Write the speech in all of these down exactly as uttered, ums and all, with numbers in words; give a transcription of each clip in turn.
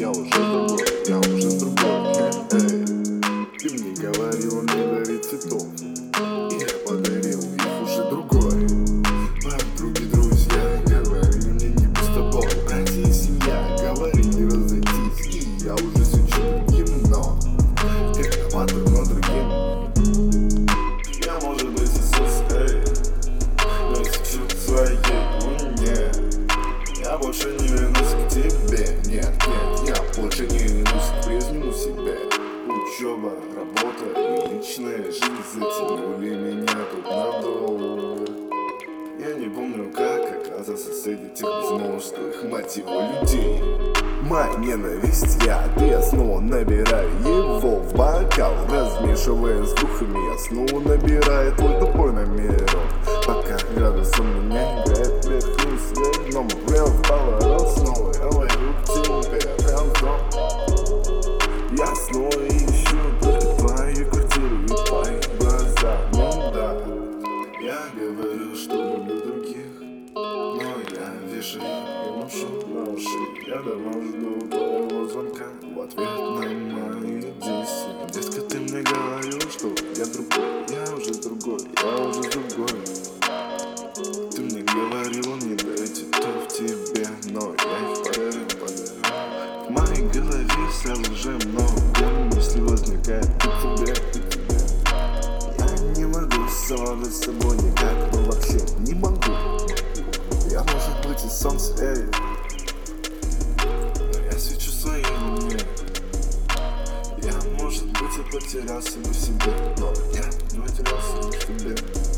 я уже другой, я уже с другой. Эй, ты мне говорила не дарить цветов, и я подарил их уже другой. Подруги, друзья говорили мне не быть с тобой, братья и семья говорили разойтись, и я уже свечу другим, но как новатор, но другим. Я, может быть, Иисус, эй, но я свечу своей луне. Я больше не вернусь к тебе, нет, нет, я больше не вернусь к прежнему себе. Учеба, работа и личная жизнь затянули меня тут надолго. Я не помню, как оказаться среди тех безмозглых, мать его, людей. Моя ненависть, я, ты, я снова набираю его в бокал, размешивая с духами, я снова набираю твой тупой намерен. Пока градус у меня играет вверх-вниз, в одном вверх поворот, снова говорю к тебе разом. Я снова ищу только твою квартиру и твои глаза, ну да. Я говорю, что люблю других, но я вешаю и ношу на уши. Я давно жду твоего звонка в ответ на мои действия. Детка, ты мне говорил, что я другой, я уже другой, я уже другой. Ты мне говорила не дать цветов тебе, но я их подарю, подарю. В моей голове сразу же много мыслей возникает о тебе, о тебе. Я не могу совладать с собой никак, но вообще не могу. Я, может быть, и солнце, эй, но я свечу своей луне. Я, может быть, и потерялся бы в себе, но я не потерялся бы в тебе.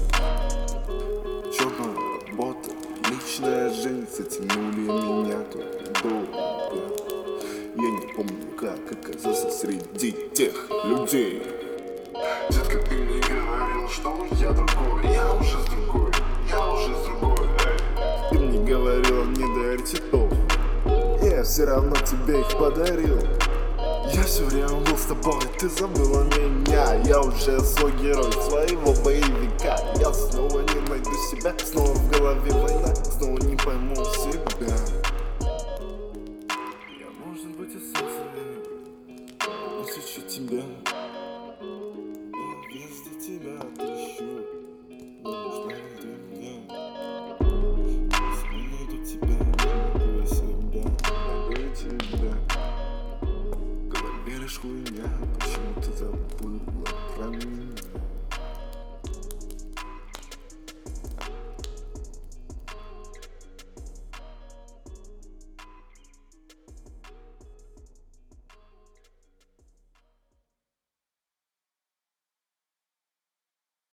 Учеба, работа, личная жизнь затянули меня тут долго. Я не помню, как оказался среди тех людей. Детка, ты мне говорил, что я другой, я уже с другой, я уже с другой, эй. Ты мне говорила не дарить цветов, я все равно тебе их подарил. Я все время был с тобой, ты забыла меня. Я уже свой герой, своего боевика. Я снова не найду себя, снова в голове война, снова не пойму себя. Я, может быть, и солнце, но свечу тебя. Я везде тебя отыщу, но нужна ты мне. Если не найду тебя, не найду себя, найду тебя. Лишь хуйня, почему ты забыла про меня?